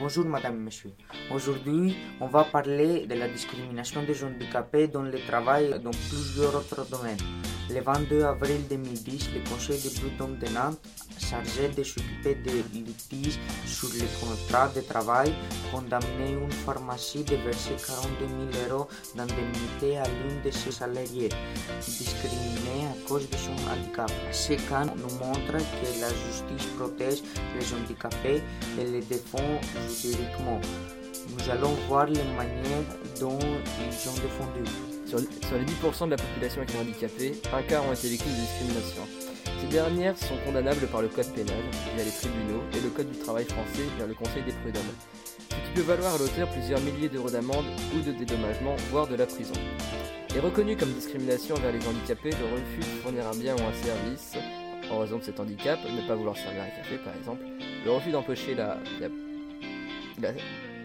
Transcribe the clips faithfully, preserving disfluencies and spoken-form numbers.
Bonjour madame et monsieur. Aujourd'hui, on va parler de la discrimination des handicapés dans le travail dans plusieurs autres domaines. Le vingt-deux avril deux mille dix, le Conseil de prud'homme de Nantes, chargé de s'occuper des litiges sur les contrats de travail, condamnait une pharmacie de verser quarante-deux mille euros d'indemnité à l'une de ses salariés, discriminée à cause de son handicap. Ce cas nous montre que la justice protège les handicapés et les défend juridiquement. Nous allons voir les manières dont ils ont défendu. Sur, sur les dix pour cent de la population qui est handicapée, un quart ont été victimes de discrimination. Ces dernières sont condamnables par le code pénal, via les tribunaux, et le code du travail français, via le conseil des prud'hommes, ce qui peut valoir à l'auteur plusieurs milliers d'euros d'amende ou de dédommagement, voire de la prison. Est reconnu comme discrimination envers les handicapés le refus de fournir un bien ou un service en raison de cet handicap, ne pas vouloir servir un café par exemple, le refus d'empocher la... la, la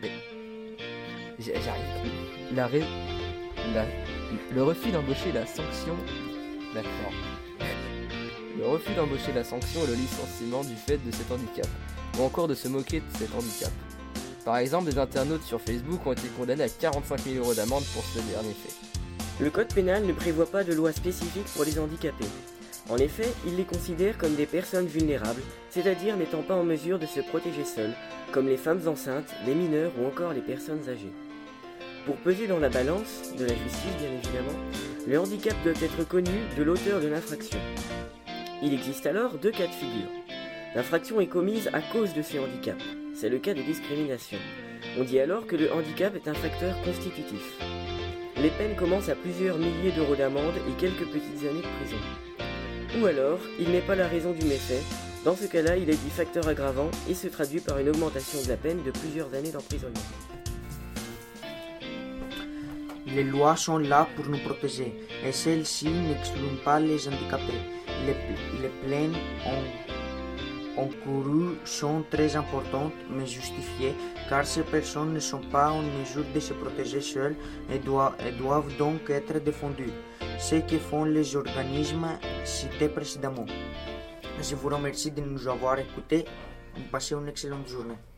J'arrive. La, ré... la... Le refus d'embaucher la sanction. D'accord. Le refus d'embaucher la sanction et le licenciement du fait de cet handicap, ou encore de se moquer de cet handicap. Par exemple, des internautes sur Facebook ont été condamnés à quarante-cinq mille euros d'amende pour ce dernier fait. Le code pénal ne prévoit pas de loi spécifique pour les handicapés. En effet, il les considère comme des personnes vulnérables, c'est-à-dire n'étant pas en mesure de se protéger seules, comme les femmes enceintes, les mineurs ou encore les personnes âgées. Pour peser dans la balance, de la justice bien évidemment, le handicap doit être connu de l'auteur de l'infraction. Il existe alors deux cas de figure. L'infraction est commise à cause de ce handicap. C'est le cas de discrimination. On dit alors que le handicap est un facteur constitutif. Les peines commencent à plusieurs milliers d'euros d'amende et quelques petites années de prison. Ou alors, il n'est pas la raison du méfait. Dans ce cas-là, il est dit facteur aggravant et se traduit par une augmentation de la peine de plusieurs années d'emprisonnement. Les lois sont là pour nous protéger et celles-ci n'excluent pas les handicapés. Les, les plaintes en, encourues sont très importantes mais justifiées car ces personnes ne sont pas en mesure de se protéger seules et doivent, et doivent donc être défendues. Ce que font les organismes cités précédemment. Je vous remercie de nous avoir écoutés. Passez une excellente journée.